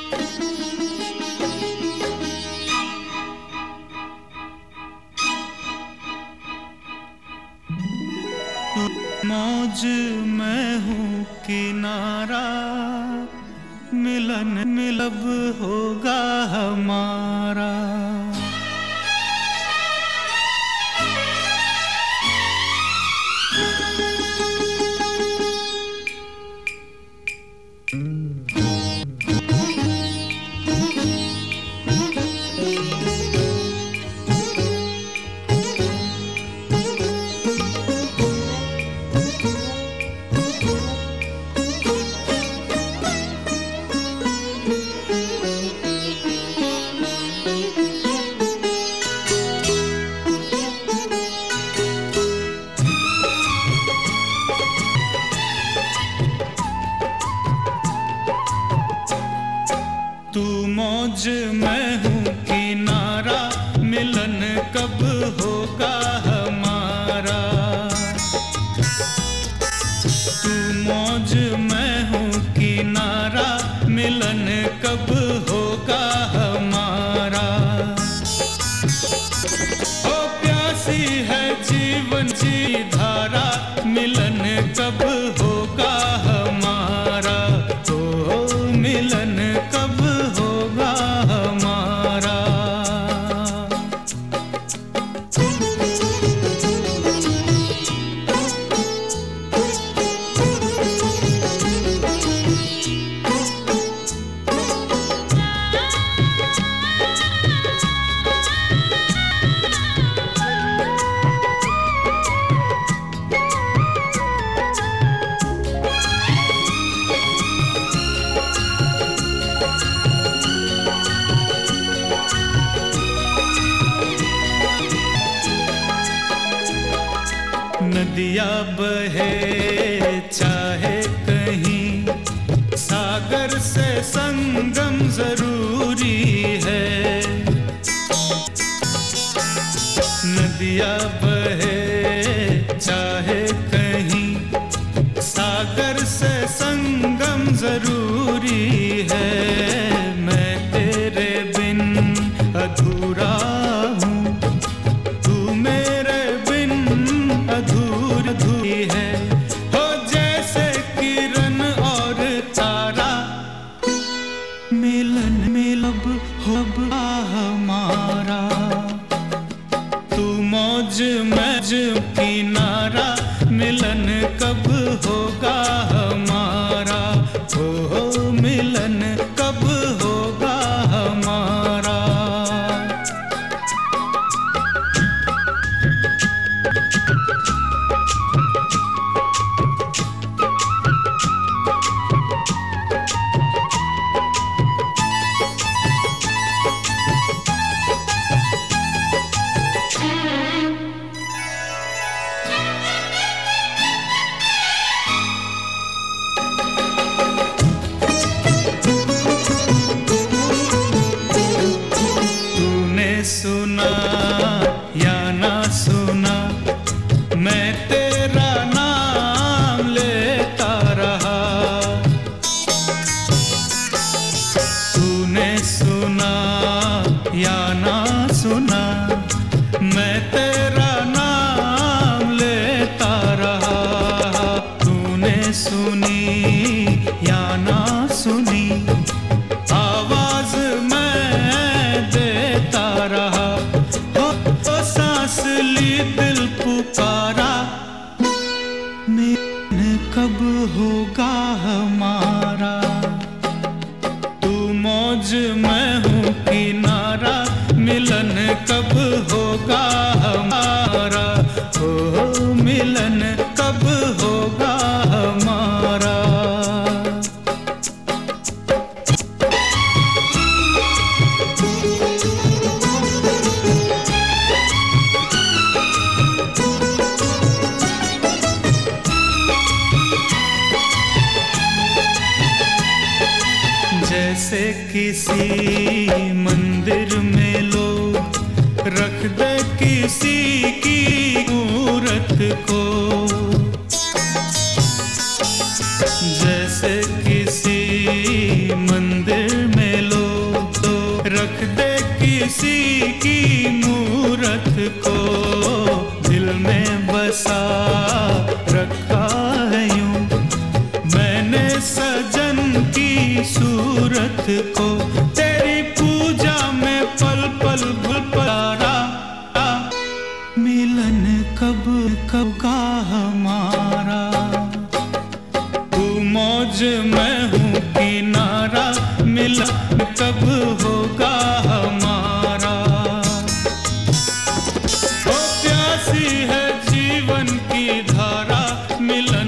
मौज मैं हूँ किनारा, मिलन मिलब होगा हमारा। तू मौज मैं हूँ किनारा, मिलन कब होगा हमारा। तू मौज मैं हूँ किनारा, मिलन कब होगा हमारा। ओ प्यासी है जीवन की धारा, मिलन कब होगा हमारा। ओ मिलन कब होगा हमारा। नदिया बहे चाहे कहीं, सागर से संगम जरूरी है। नदिया बहे चाहे कहीं, सागर से संगम जरूरी है। मैं तेरे बिन अधूरा हूँ, तू मेरे बिन अधूरी है। हो जैसे किरण और तारा, मिलन मिलब होगा हमारा। तू मौज मैज किनारा, मिलन कब होगा हमारा। हो मिलन कब होगा हमारा। सुना या ना सुना, मैं तेरा नाम लेता रहा। तूने सुना या ना सुना, मैं तेरा नाम लेता रहा। तूने सुनी या ना सुनी, आवाज मैं देता रहा। हो सांस ली दिल पुकारा, मिलन कब होगा हमारा। तू मौज मैं हूँ किनारा, मिलन कब होगा हमारा। हो मिलन कब होगा हमारा। जैसे किसी मंदिर में लोग रख दे किसी की मूरत को। जैसे किसी मंदिर में किसी की मूरत को दिल में बसा रखा है यूं। मैंने सजन की सूरत को तेरी पूजा में पल पल भूल पारा। मिलन कब कब का हमारा, तू मौज मैं हूँ किनारा। मिलन कब होगा हमारा। ओ प्यासी है जीवन की धारा, मिलन